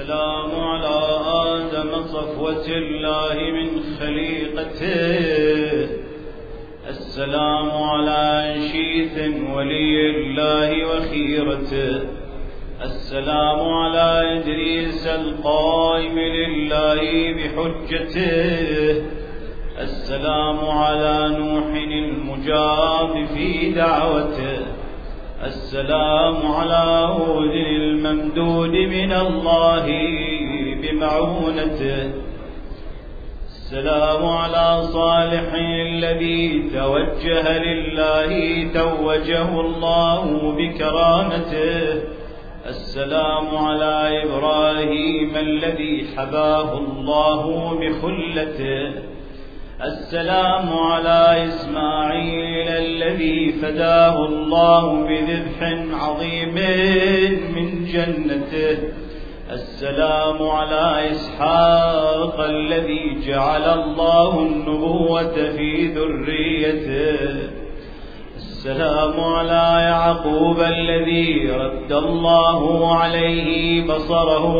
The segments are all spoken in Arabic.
السلام على آدم صفوة الله من خليقته. السلام على شيث ولي الله وخيرته. السلام على إدريس القائم لله بحجته. السلام على نوح المجاب في دعوته. السلام على هود الممدود من الله بمعونته. السلام على صالح الذي توجه لله توجه الله بكرامته. السلام على إبراهيم الذي حباه الله بخلته. السلام على إسماعيل الذي فداه الله بذبح عظيم من جنته. السلام على إسحاق الذي جعل الله النبوة في ذريته. السلام على يعقوب الذي رد الله عليه بصره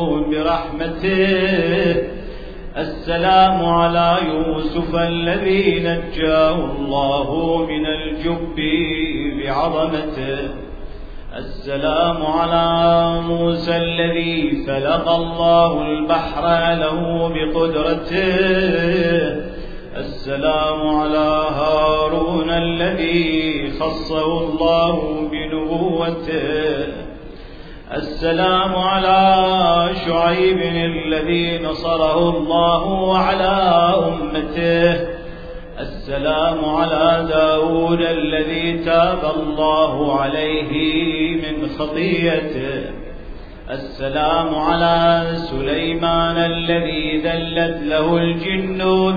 برحمته. السلام على يوسف الذي نجاه الله من الجب بعظمته. السلام على موسى الذي فلق الله البحر له بقدرته. السلام على هارون الذي خصه الله بنبوته. السلام على شعيب الذي نصره الله على أمته. السلام على داود الذي تاب الله عليه من خطيئته. السلام على سليمان الذي ذلت له الجن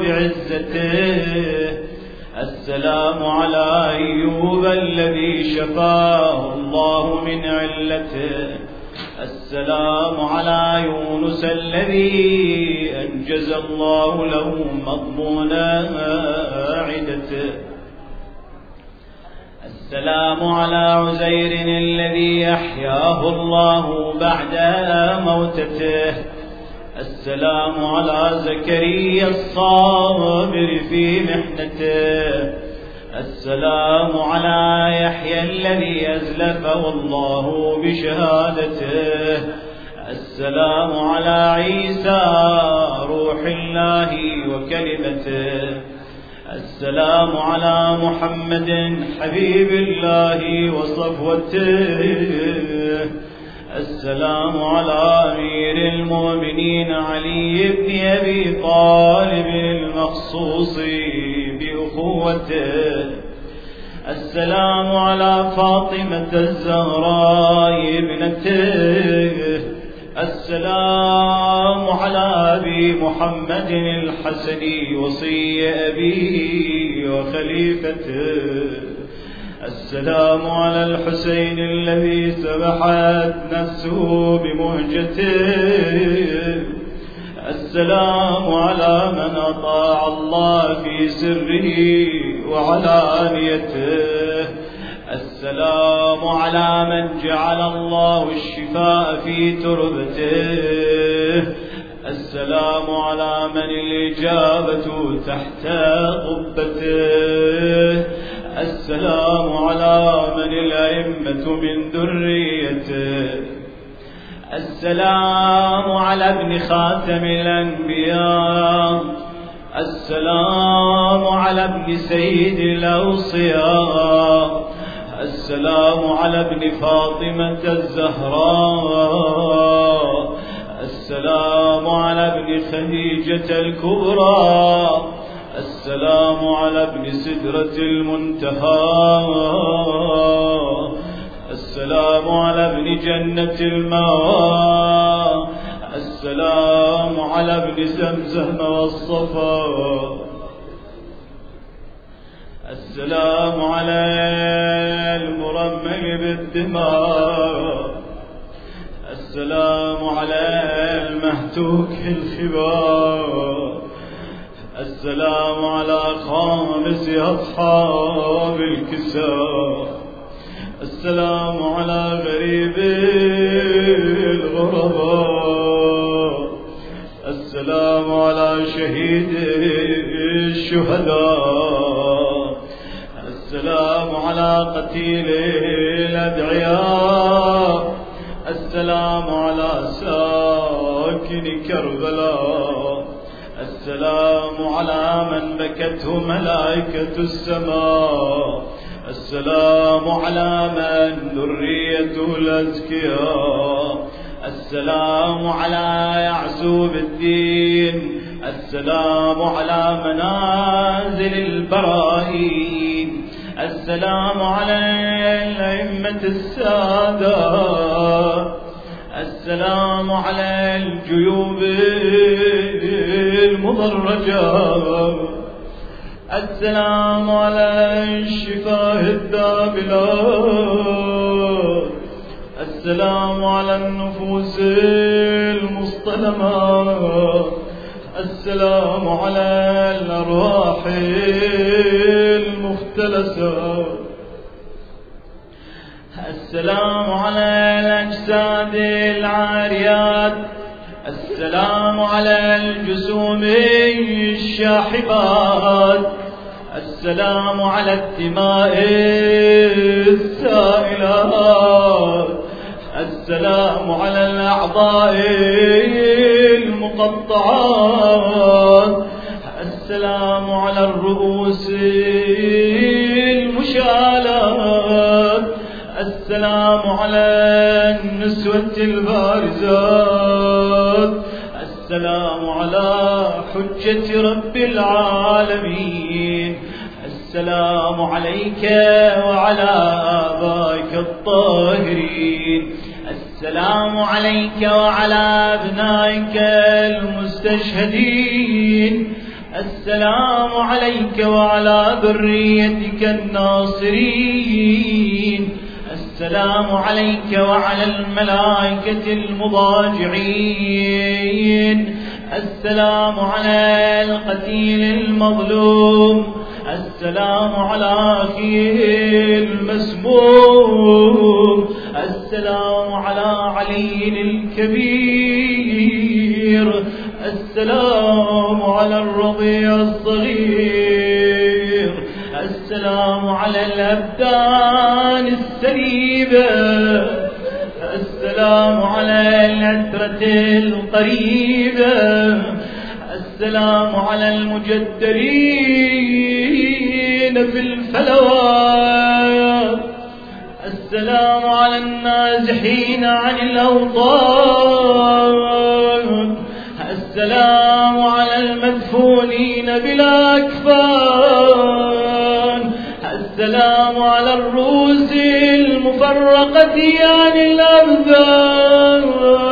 بعزته. السلام على أيوب الذي شفاه الله من علته. السلام على يونس الذي أنجز الله له مضمون عدته. السلام على عزير الذي أحياه الله بعد موتته. السلام على زكريا الصابر في محنته. السلام على يحيى الذي أزلفه الله بشهادته. السلام على عيسى روح الله وكلمته. السلام على محمد حبيب الله وصفوته. السلام على أمير المؤمنين علي بن أبي طالب المخصوص بأخوته. السلام على فاطمة الزهراء ابنته. السلام على أبي محمد الحسن وصي أبيه وخليفته. السلام على الحسين الذي سبحت نفسه بمهجته. السلام على من أطاع الله في سره وعلانيته. السلام على من جعل الله الشفاء في تربته. السلام على من الإجابة تحت قبته. السلام على من الأئمة من ذريته. السلام على ابن خاتم الأنبياء. السلام على ابن سيد الأوصياء. السلام على ابن فاطمة الزهراء. السلام على ابن خديجة الكبرى. السلام على ابن سدرة المنتهى. السلام على ابن جنة الماوى. السلام على ابن زمزم والصفا. السلام على المرمل بالدماء. السلام على المهتوك الخبار. السلام على خامس أصحاب الكساء. السلام على غريب الغرباء. الشهداء. السلام على قتيل الأدعياء. السلام على ساكن كربلاء. السلام على من بكته ملائكة السماء. السلام على من ذريته الأزكياء. السلام على يعسوب الدين. السلام على منازل البراهين. السلام على الأئمة السادات. السلام على الجيوب المضرجة. السلام على الشفاه الذابلات. السلام على النفوس المصطلمات. السلام على الأرواح المختلسة. السلام على الأجساد العاريات. السلام على الجسوم الشاحبات. السلام على الدماء السائلات. السلام على الأعضاء المقطعات. السلام على الرؤوس المشالات. السلام على النسوة البارزات. السلام على حجة رب العالمين. السلام عليك وعلى آبائك الطاهرين. السلام عليك وعلى أبنائك المستشهدين. السلام عليك وعلى ذريتك الناصرين. السلام عليك وعلى الملائكة المضاجعين. السلام على القتيل المظلوم. السلام على أخيه المسموم. السلام على علي الكبير. السلام على الرضيع الصغير. السلام على الأبدان السليبة. السلام على العترة القريبة. السلام على المجدرين في الفلوات. السلام على النازحين عن الأوطان. السلام على المدفونين بلا أكفان. السلام على الرؤوس المفرقة عن الأبدان.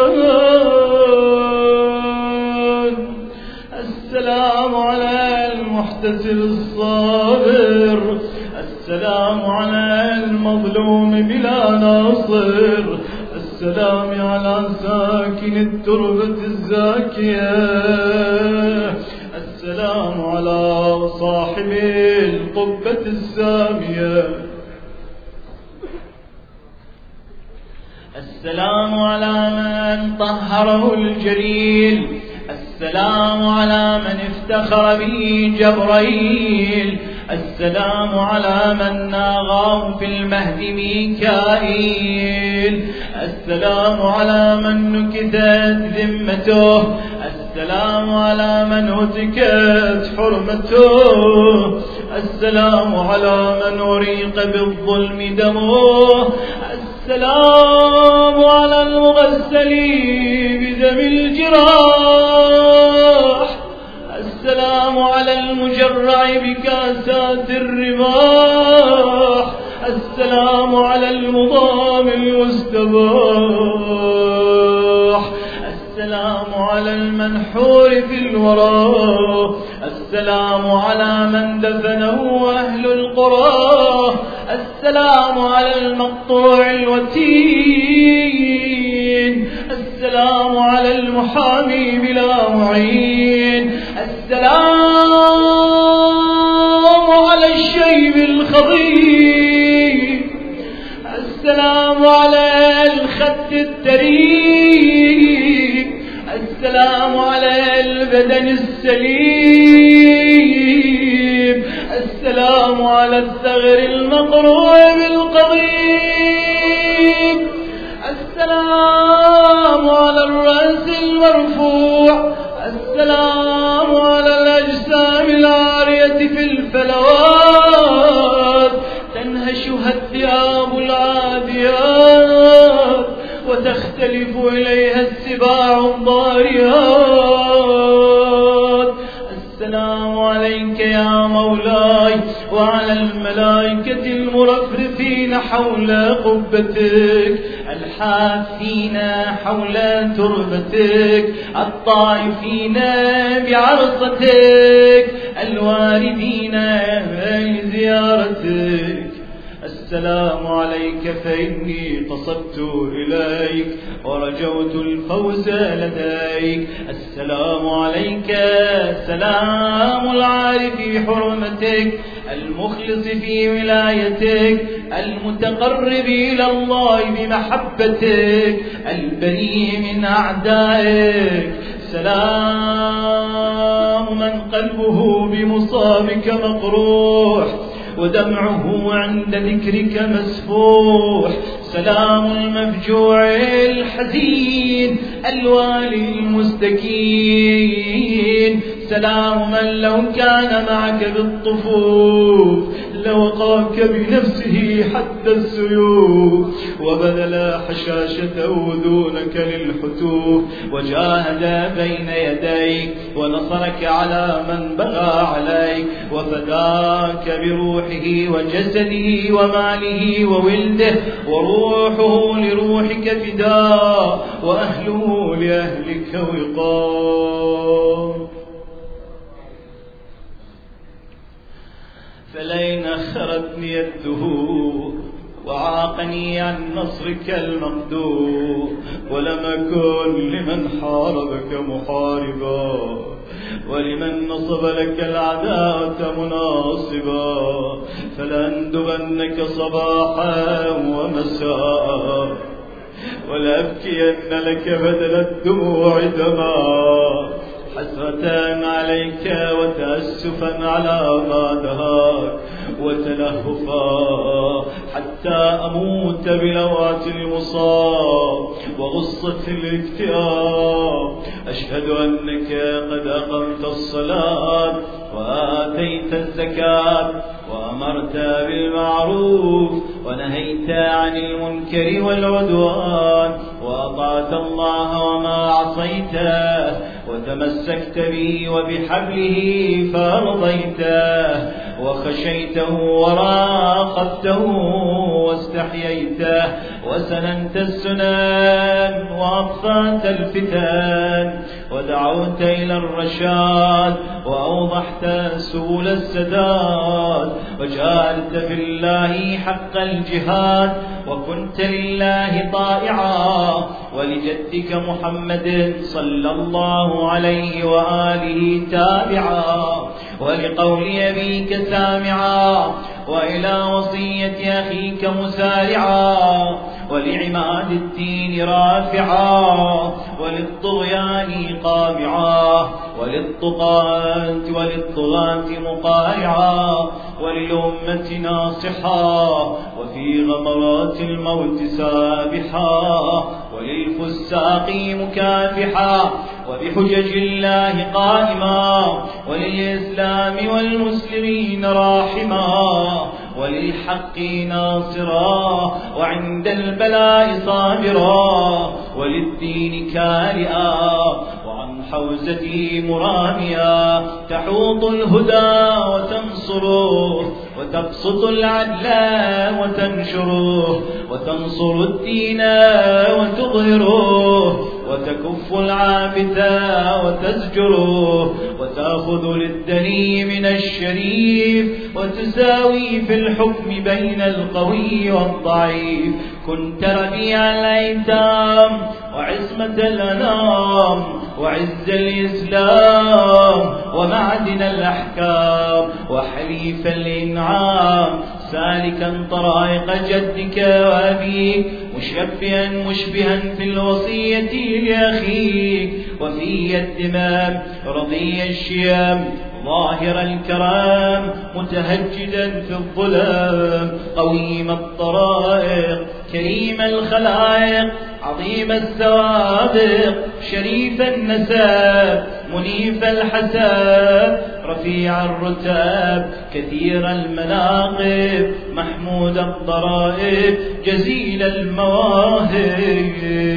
السلام على المحتسب الصابر. السلام على المظلوم بلا ناصر. السلام على ساكن التربة الزاكية. السلام على صاحب القبة السامية. السلام على من طهره الجليل. السلام على من افتخر به جبرائيل. السلام على من ناغاه في المهد ميكائيل. السلام على من نكثت ذمته. السلام على من هتكت حرمته. السلام على من أريق بالظلم دمه. السلام على المغسلين بدم الجراح. السلام على المجرع بكاسات الرباح. السلام على المضام المستباح. السلام على المنحور في الورى. السلام على من دفنه أهل القرى. السلام على المقطوع الوتين. السلام على المحامي بلا معين. السلام على الشيب الخضيب. السلام على الخد التريب. السلام على البدن السليم. السلام على الثغر المقروع بالقضيب، السلام على الرأس المرفوع، السلام على الأجسام العارية في الفلوات تنهشها الثياب العاديات وتختلف إليها السباع الضاريات. السلام عليك يا مولاي وعلى الملائكة المرفرفين حول قبتك، الحافين حول تربتك، الطائفين بعرصتك، الواردين لزيارتك. السلام عليك فإني قصدت إليك ورجوت الفوز لديك. السلام عليك سلام العارف في حرمتك، المخلص في ولايتك، المتقرب إلى الله بمحبتك، البريء من أعدائك. سلام من قلبه بمصابك مقروح ودمعه عند ذكرك مسفوح. سلام المفجوع الحزين الوالي المستكين. سلام من لو كان معك بالطفوف لوقاك بنفسه حد السيوف، وبذل حشاشته دونك للحتوف، وجاهد بين يديك ونصرك على من بغى عليك، وفداك بروحه وجسده وماله وولده، وروحه لروحك فداء، وأهله لأهلك وقام. فلئن أخرتني الدهور وعاقني عن نصرك المقدور، ولم أكن لمن حاربك محاربا، ولمن نصب لك العداوة مناصبا، فلأندبنك صباحا ومساء، ولأبكين لك بدل الدموع دما، حسرة عليك وتأسفا على ما دهاك، وتلهفا حتى أموت بلوعة المصاب وغصة الاكتئاب. أشهد أنك قد أقمت الصلاة وآتيت الزكاة وأمرت بالمعروف ونهيت عن المنكر والعدوان، وأطعت الله وما عصيته، وتمسكت به وبحبله فارضيته، وخشيته وراقبته واستحييته، وسننت السنن وأطفأت الفتن، ودعوت إلى الرشاد وأوضحت سبل السداد، وجاهدت في الله حق الجهاد، وكنت لله طائعا ولجدك محمد صلى الله عليه وآله تابعا، ولقول أبيك سامعا، وإلى وصية أخيك مسارعا، ولعماد الدين رافعا، وللطغيان قامعا، وللطغاة مقارعا، وللأمة ناصحا، وفي غمرات الموت سابحا، وللفساق مكافحا، وبحجج الله قائما، وللإسلام والمسلمين راحما، وللحق ناصرا، وعند البلاء صابرا، وللدين كارئا، وعن حوزته مراميا، تحوط الهدى وتنصره، وتبسط العدل وتنشره، وتنصر الدين وتظهره، وتكف العابث وتزجره، وتأخذ للدني من الشريف، وتساوي في الحكم بين القوي والضعيف. كنت ربيع الأيتام وعصمة الأنام وعز الإسلام ومعدن الأحكام وحليف الإنعام، سالكا طرائق جدك وأبيك، مشبها في الوصية لأخيك، وفي الدمام رضي الشيام، ظاهر الكرم متهجدا في الظلم، قويم الطرائق كريم الخلائق عظيم السوابق شريف النسب منيف الحسب رفيع الرتب كثير المناقب محمود الضرائب جزيل المواهب.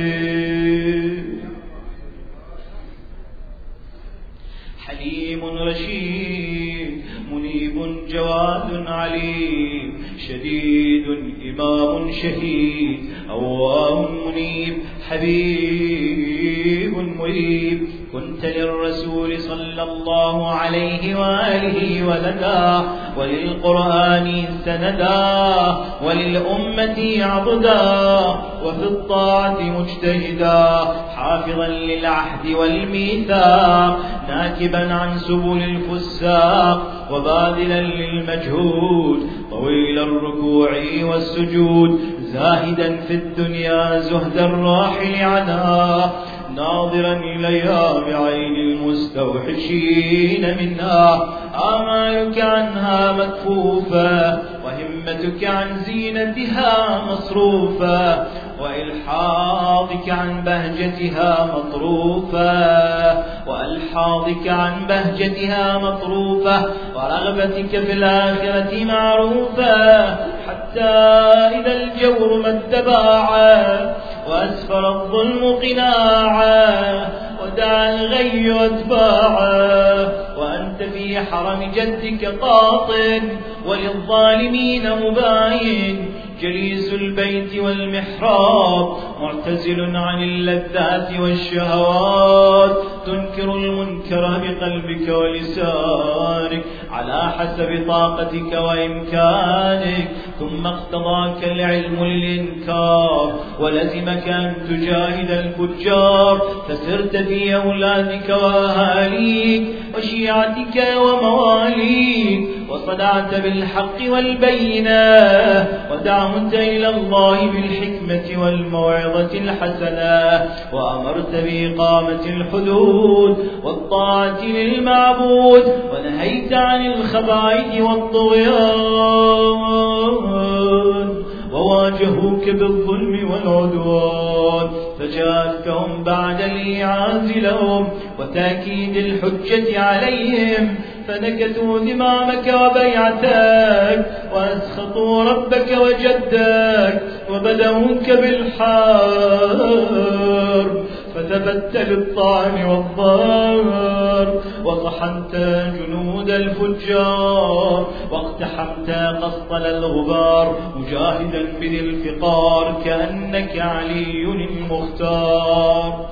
حليم رشيد منيب جواد عليم شديد إمام شهيد أواه منيب حبيب مريب. كنت للرسول صلى الله عليه وآله ولدا وللقرآن سندا وللأمة عبدا وفي الطاعة مجتهدا حافظا للعهد والميثاق ناكبا عن سبل الفساق وباذلا للمجهود طويل الركوع والسجود زاهدا في الدنيا زهد الراحل عنها ناظرا إليها بعين المستوحشين منها. آمالك عنها مكفوفة وهمتك عن زينتها مصروفة وإلحاظك عن بهجتها مطروفة مطروفة ورغبتك في الآخرة معروفة حتى إذا الجور مد باعا وأسفر الظلم قناعا ودعا الغي أتباعا وأنت في حرم جدك قاط وللظالمين مباين جليس البيت والمحراب معتزل عن اللذات والشهوات تنكر المنكر بقلبك ولسانك على حسب طاقتك وإمكانك ثم اقتضاك العلم للإنكار ولزمك أن تجاهد الفجار فسرت في أولادك وأهاليك وشيعتك ومواليك وصدعت بالحق والبينة ودعوت إلى الله بالحكمة والموعظة الحسنة وأمرت بإقامة الحدود والطاعة للمعبود ونهيت عن الخبائث والطغيان وواجهوك بالظلم والعدوان فجاءتهم بعد الإيعاز لهم وتأكيد الحجة عليهم فنكثوا ذمامك وبيعتك وأسخطوا ربك وجدك وبدأوك بالحرب فثبت للطعن والضرر وطحنت جنود الفجار واقتحمت قسطل الغبار مجاهدا بذي الفقار كأنك علي المختار.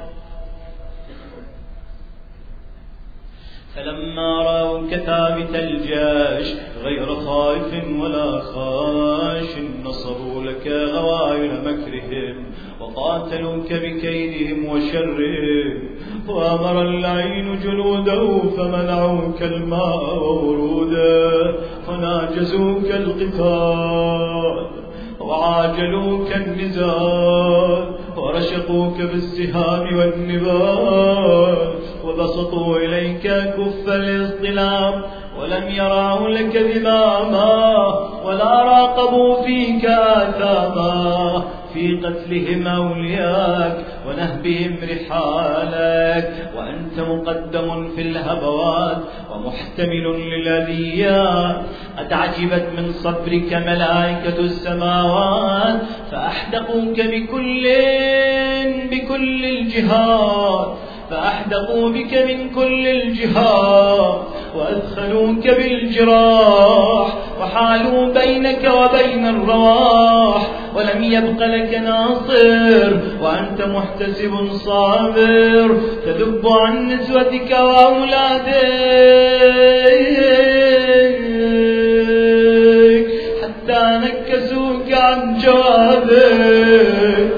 فلما رأوك ثابت الجيش غير خائف ولا خاش نصبوا لك غوايل مكرهم وقاتلوك بكيدهم وشرهم وأمر اللعين جنوده فمنعوك الماء ووروده وناجزوك القتال وعاجلوك النزال ورشقوك بالسهام والنبال وبسطوا إليك كف الاصطلام ولم يرعوا لك ذماما ولا راقبوا فيك آثاما في قتلهم أولياك ونهبهم رحالك وأنت مقدم في الهبوات ومحتمل للأذيات قد عجبت من صبرك ملائكة السماوات فأحدقوك بكل الجهات فأحدقوا بك من كل الجهات وأدخلوك بالجراح وحالوا بينك وبين الرواح ولم يبق لك ناصر وأنت محتسب صابر تذب عن نسوتك وأولادك حتى نكسوك عن جوابك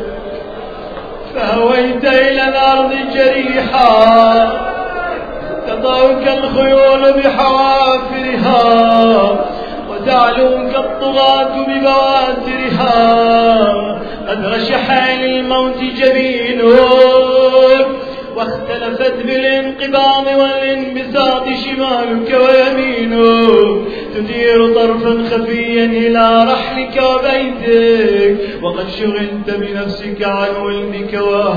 فهويت إلى الأرض جريحا تضعك الخيول بحوافرها وتعلوك الطغاة ببواترها قد رشح للموت جبينك واختلفت بالانقباض والانبساط شفتك شمالك ويمينك تدير طرفا خفيا إلى رحلك وبيتك، وقد شغلت بنفسك عن ولدك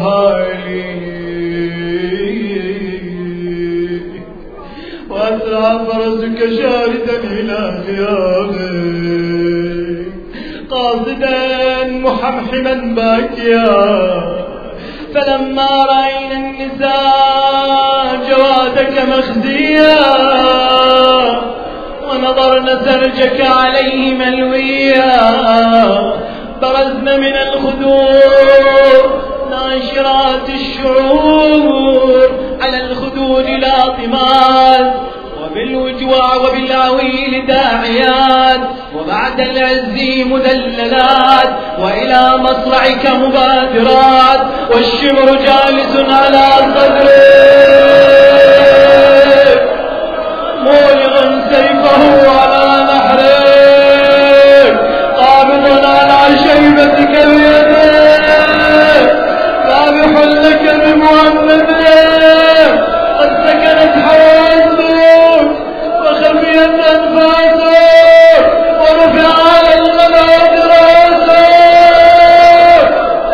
وأهاليك، وأسرع فرسك شاردا إلى ثيابك قاصدا محمحما باكيا. فلما رأينا النساء جوادك مخزيا ونظرنا سرجك عليه ملويا، برزن من الخدور ناشرات الشعور على الخدود لاطمات، وبالوجوع وبالعويل داعيات، وبعد العز مذللات، وإلى مصرعك مبادرات، والشمر جالس على صدرك مولغ سيفه على نحرك، قابض على شيبتك بيده، ذابح لك بمحمد، قد سكنت حواسك وخفيت أنفاسك، ورفع على الغماد راسك،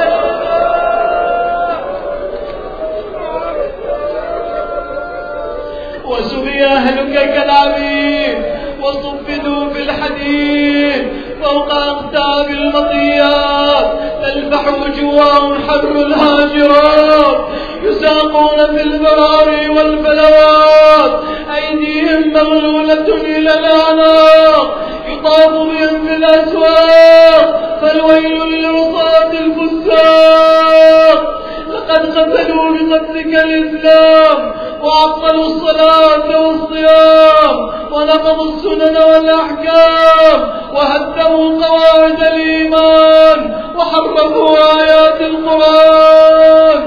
وسبي أهلك كالعبيد، وصفدوا في الحديد فوق أقتاب المطيات، تلفح وجوههم حبر الهاجرات، يساقون في البراري والفلوات، أيديهم مغلولة إلى الأعناق، يطاف بهم في الأسواق، فالويل للعصاة الفساق، لقد قتلوا بقتلك الإسلام، وعطلوا الصلاة والصيام، ونقضوا السنن والأحكام، وهدموا قواعد الإيمان، وحرفوا آيات القرآن.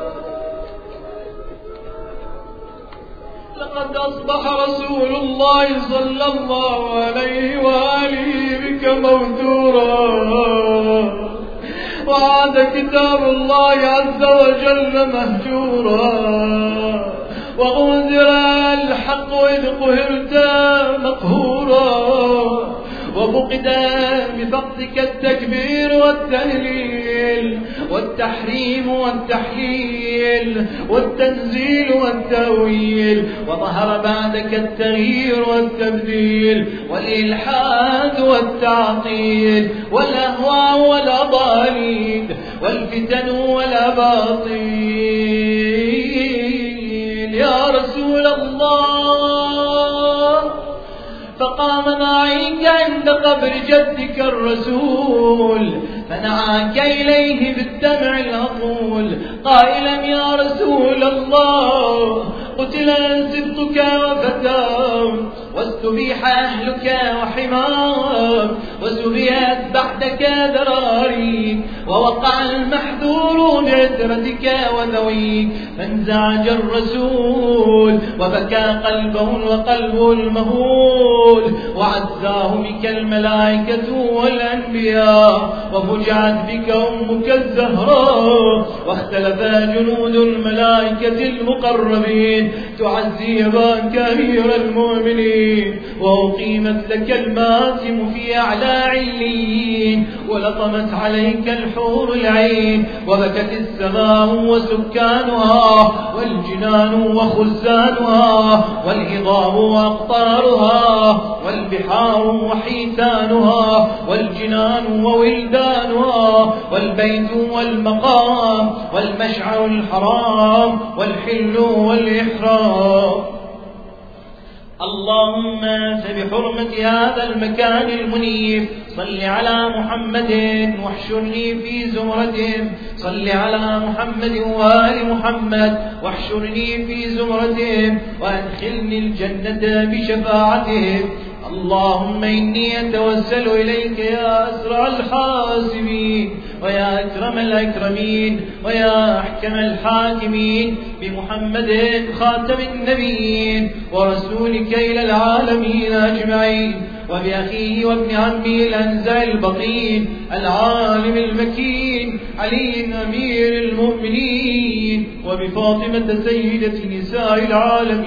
لقد أصبح رسول الله صلى الله عليه وآله بك موتورا، وعاد كتاب الله عز وجل مهجورا، وأنذر الحق إذ قهرت مقهورا، وفقد بفقدك التكبير والتهليل، والتحريم والتحليل، والتنزيل والتأويل، وظهر بعدك التغيير والتبديل، والإلحاد والتعطيل، والأهواء والأضاليل، والفتن والأباطيل. يا رسول الله، فقام ناعيك عند قبر جدك الرسول، فنعاك إليه بالدمع الهطول قائلا: يا رسول الله، قتل سبطك وفتاك، واستبيح أهلك وحماك، وسبيت بعدك ذراريك، ووقع المحذور بعترتك وذويك، فانزعج الرسول وبكى قلبه وقلبه المهول، وعزاه بك الملائكة والأنبياء، وفجعت بك أمك الزهراء، واختلف جنود الملائكة المقربين تعزي أباك أمير المؤمنين، وأقيمت لك الماتم في أعلى عليين، ولطمت عليك الحور العين، وبكت السماء وسكانها، والجنان وخزانها، والهضاب وأقطارها، والبحار وحيتانها، والجنان وولدانها، والبيت والمقام، والمشعر الحرام، والحل والإحرام. اللهم فبحرمة هذا المكان المنيف صل على محمد واحشرني في زمرتهم، صل على محمد وآل محمد واحشرني في زمرتهم، وأدخلني الجنة بشفاعتهم. اللهم إني أتوسل إليك يا أسرع الحاسبين، ويا أكرم الأكرمين، ويا أحكم الحاكمين، بمحمد خاتم النبيين ورسولك إلى العالمين أجمعين، وبأخيه وابن عمه الأنزع البقين العالم المكين علي أمير المؤمنين، وبفاطمة سيدة نساء العالمين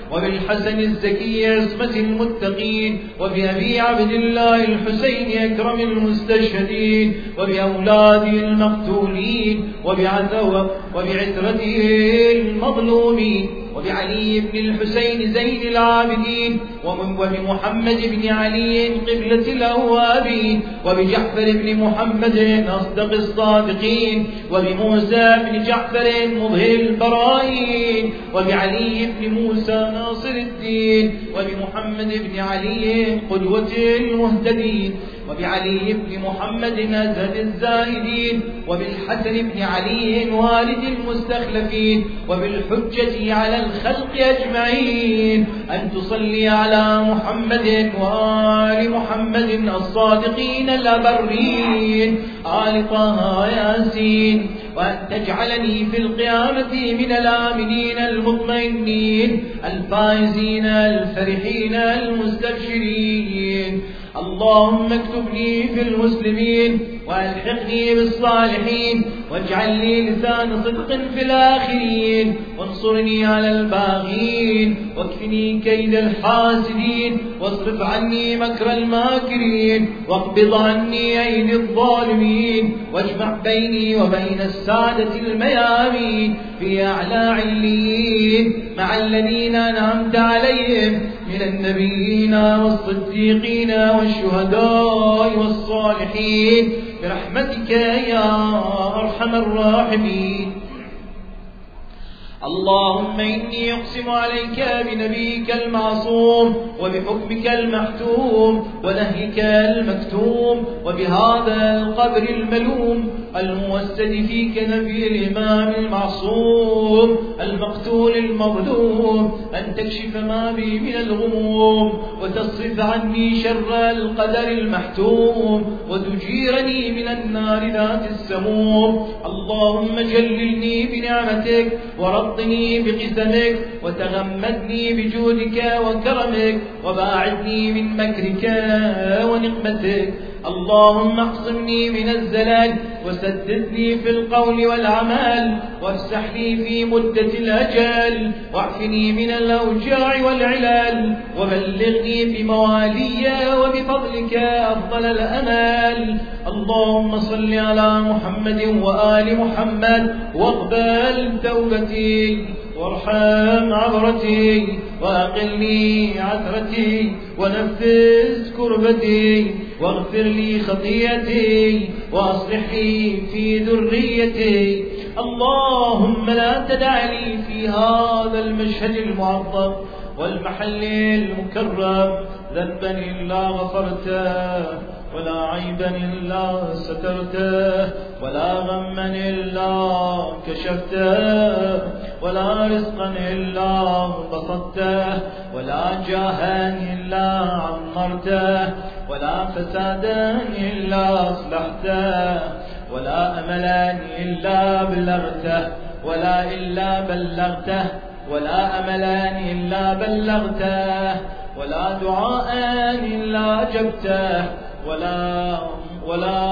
وبالحسن الزكي عصمة المتقين، وبأبي عبد الله الحسين أكرم المستشهدين، وبأولاده المقتولين، وبعترته المظلومين، وبعلي بن الحسين زين العابدين، وبمحمد بن علي قبلة الأوابين، وبجعفر بن محمد أصدق الصادقين، وبموسى بن جعفر مظهر البرائين، وبعلي بن موسى ناصر الدين، وبمحمد بن علي قدوة المهتدين، وبعلي بن محمد أزهد الزاهدين، وبالحسن بن علي والد المستخلفين، وبالحجة على الخلق أجمعين، أن تصلي على محمد وآل محمد الصادقين الأبرين آل طه ياسين، وأن تجعلني في القيامة من الآمنين المطمئنين الفائزين الفرحين المستبشرين. اللهم اكتبني في المسلمين وألحقني بالصالحين، واجعل لي لسان صدق في الآخرين، وانصرني على الباغين، واكفني كيد الحاسدين، واصرف عني مكر الماكرين، واقبض عني أيدي الظالمين، واجمع بيني وبين السادة الميامين في أعلى عليين مع الذين أنعمت عليهم من النبيين والصديقين والشهداء والصالحين برحمتك يا أرحم الراحمين. اللهم إني أقسم عليك بنبيك المعصوم، وبحكمك المحتوم، ونهيك المكتوم، وبهذا القبر الملوم الموسد في كنف الإمام المعصوم المقتول المظلوم، أن تكشف ما بي من الغموم، وتصرف عني شر القدر المحتوم، وتجيرني من النار ذات السموم. اللهم جللني بنعمتك، ورضني بقسمك، وتغمدني بجودك وكرمك، وباعدني من مكرك ونقمتك. اللهم اعصمني من الزلل، وسددني في القول والعمل، وافسح لي في مدة الأجل، واعفني من الأوجاع والعلل، وبلغني بموالي وبفضلك أفضل الأمل. اللهم صل على محمد وآل محمد، واقبل توبتي، وارحم عبرتي، وأقلني عثرتي، ونفس كربتي، واغفر لي خطيئتي، وأصلح لي في ذريتي. اللهم لا تدع لي في هذا المشهد المعظم والمحل المكرم ذنبا إلا غفرته، ولا عيبا إلا سترته، ولا غما إلا كشفته، ولا رزقا إلا بسطته، ولا جاها إلا عمرته، ولا فسادا إلا أصلحته، ولا أملا إلا بلغته، ولا إلا بلغته، ولا أملا إلا بلغته، ولا دعاء إلا أجبته، ولا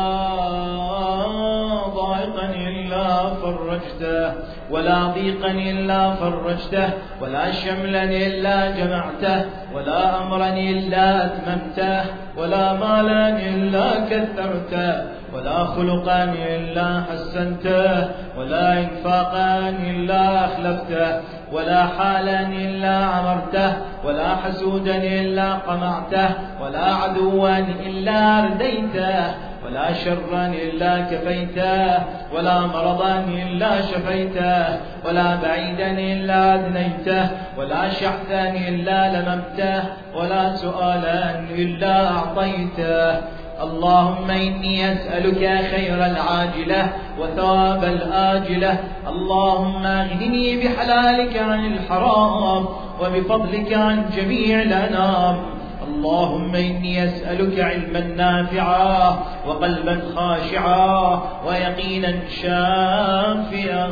ضائقا إلا فرجته، ولا ضيقا إلا فرجته، ولا شملا إلا جمعته، ولا أمرا إلا أتممته، ولا مالا إلا كثرته، ولا خلقا إلا حسنته، ولا إنفاقا إلا أخلفته، ولا حالا إلا عمرته، ولا حسودا إلا قمعته، ولا عدوا إلا رديته، ولا شرا إلا كفيته، ولا مرضا إلا شفيته، ولا بعيدا إلا أدنيته، ولا شحثا إلا لممته، ولا سؤالا إلا أعطيته. اللهم إني أسألك خير العاجلة وثواب الآجلة. اللهم أغنني بحلالك عن الحرام، وبفضلك عن جميع الأنام. اللهم إني أسألك علما نافعا، وقلبا خاشعا، ويقينا شافيا،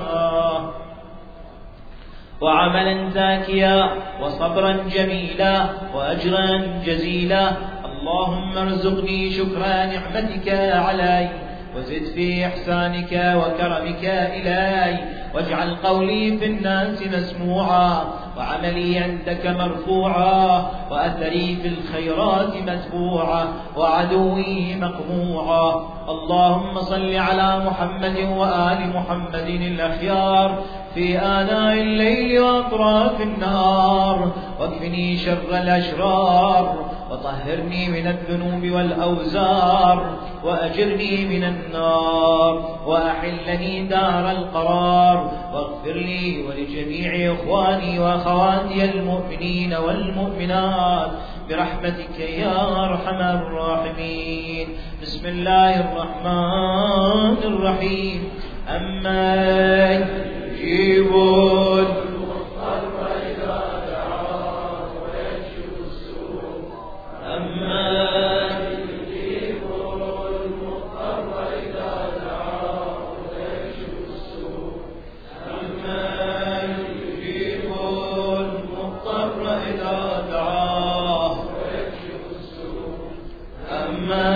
وعملا زاكيا، وصبرا جميلا، وأجرا جزيلا. اللهم ارزقني شكر نعمتك علي، وزد في إحسانك وكرمك إلي، واجعل قولي في الناس مسموعا، وعملي عندك مرفوعا، وأثري في الخيرات متبوعا، وعدوي مقموعا. اللهم صل على محمد وآل محمد الأخيار في آناء الليل وأطراف النهار، واكفني شر الأشرار، وطهرني من الذنوب والأوزار، وأجرني من النار، وأحلني دار القرار، واغفر لي ولجميع إخواني وأخواتي المؤمنين والمؤمنات برحمتك يا أرحم الراحمين. بسم الله الرحمن الرحيم. أما يجيب المضطر إذا دعاه ويكشف السوء، أما يجيب المضطر إذا دعاه ويكشف السوء، أما يجيب المضطر إذا دعاه ويكشف السوء، أما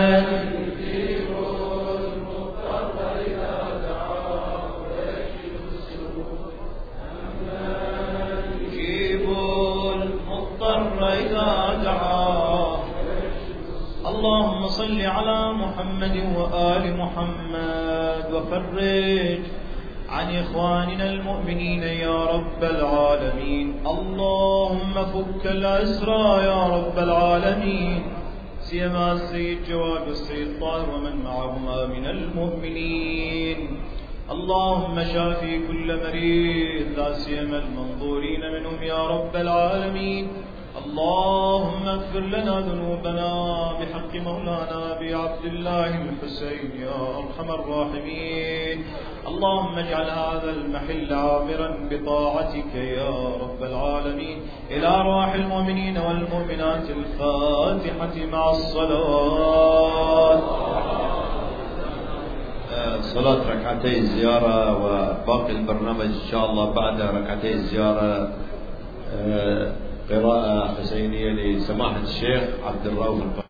اللهم صل على محمد وآل محمد، وفرج عن إخواننا المؤمنين يا رب العالمين. اللهم فك الأسرى يا رب العالمين، سيما السيد جواد والسيد طاهر ومن معهما من المؤمنين. اللهم شافي كل مريض، لا سيما المنظورين منهم يا رب العالمين. اللهم اغفر لنا ذنوبنا بحق مولانا أبي عبد الله الحسين يا أرحم الراحمين. اللهم اجعل هذا المحل عامرا بطاعتك يا رب العالمين. إلى أرواح المؤمنين والمؤمنات الفاتحة مع الصلوات. صلاة ركعتي الزيارة وباقي البرنامج إن شاء الله بعد ركعتي الزيارة قراءة حسينية لسماحة الشيخ عبد الرؤوف.